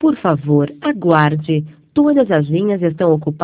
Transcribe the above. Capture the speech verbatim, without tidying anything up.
Por favor, aguarde. Todas as linhas estão ocupadas.